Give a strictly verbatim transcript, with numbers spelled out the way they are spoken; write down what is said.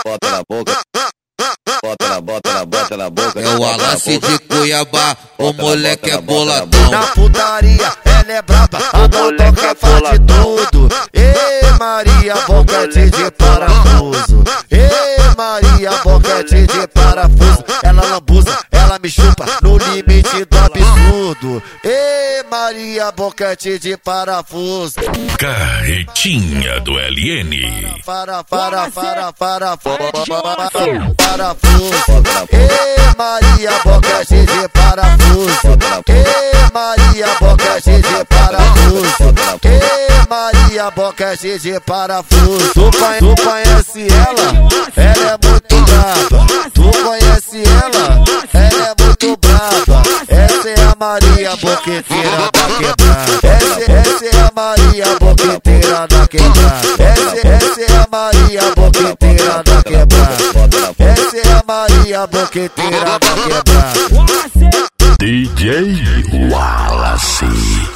bota na boca. Bota na, bota na, bota na boca. É o Wallace de Cuiabá, o moleque é boladão. Na putaria ela é braba, a motoca faz de tudo. Ê Maria, boquete de parafuso. Ê Maria, boquete de parafuso. Ela lambuza, ela me chupa no limite do absurdo. Ê Maria, boquete de parafuso. Carretinha do L N. Para, para, para, para, para, parafuso. Ê Maria, boquete de parafuso. Ê Maria, boquete de parafuso. Ê Maria, boquete de parafuso. Tu, tu conhece ela? Ela é muito brava. Tu conhece ela? Ela é muito brava. Essa é a Maria, boqueteira da quebrada. Essa, essa é a Maria, boqueteira da quebrada. Essa, essa é a Maria, boqueteira da quebrada. Essa é a Maria, boqueteira da quebrada. D J Wallace.